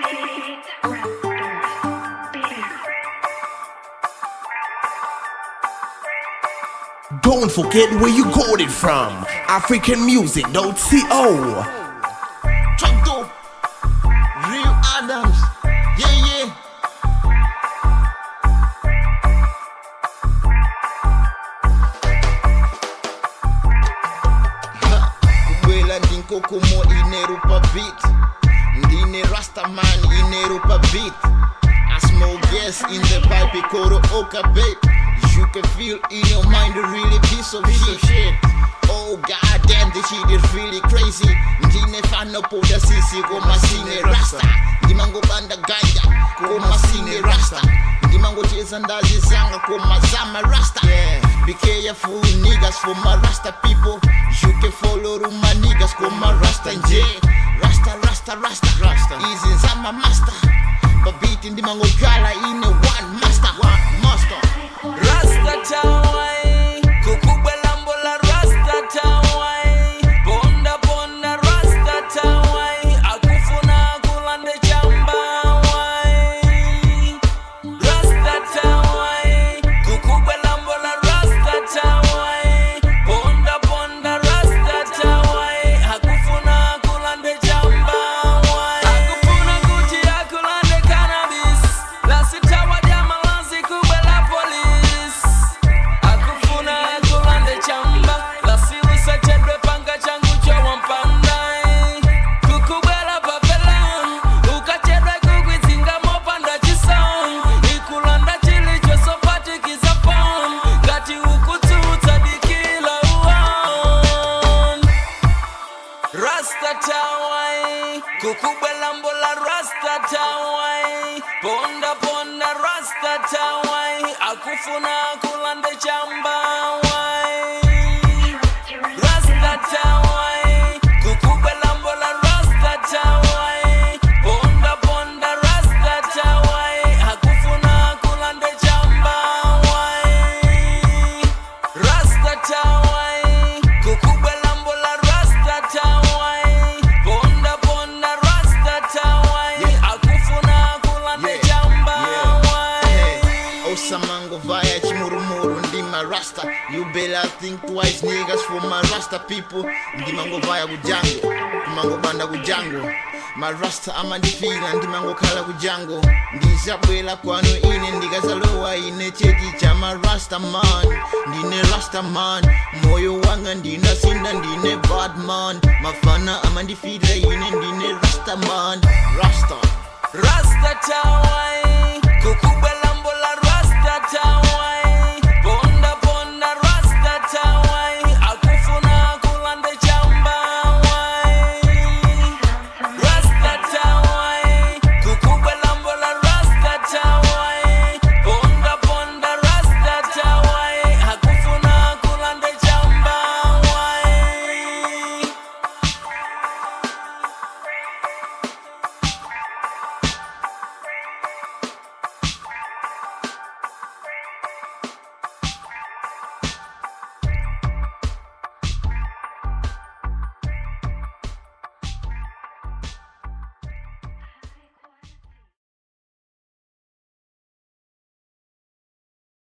Don't forget where you got it from. AfricanMusic.co. Trap dope, Real Adams, yeah. Kuwela ndinko kumo inerupa beat, ndine Rastaman inerupa beat. I smoke gas in the pipe, koro oka babe. You can feel in your mind a really piece of shit. Oh goddamn, this shit is really crazy. Ndine fano poda sisi goma sine rasta. Ndimango banda ganja goma sine rasta. Ndimango cheza ndazi zanga goma zama rasta. Be careful niggas for my rasta people. You can follow my niggas goma rasta nje. Rasta easy zama master. But beating ndimango gala in a one master. Rasta tawai, kukubela mbola Rasta tawai, bonda Rasta tawai, akufuna kulande chamba wai. Rasta tawai, kukubela mbola Rasta tawai, bonda Rasta tawai, akufuna kulande chamba wai. Akufuna kuti akulande cannabis, lasi tawa diamalansi kubela police. Rasta tawai, kukubela mbola Rasta tawai, bonda Rasta tawai, akufuna kulande chamba wai. Rasta tawai, kukubela mbola Rasta tawai, bonda Rasta tawai, akufuna kulande chamba wai. Rasta tawai, kukubela mbola Rasta tawai, bonda Rasta tawai, akufuna kulande chamba wai. Osamango vaya chimurumuru ndima rasta. You better think twice niggas for my rasta people. Ndimango vaya kujango, ndimango banda kujango. My rasta amandifila ndimango kala kujango. Ndisabwela kwano ine ndigazalowa ine cheki cha my rasta man. Ndine rasta man, moyo wanga ndina sinda ndine bad man. Mafana amandifila ine ndine rasta man. Rasta tawai, kukubela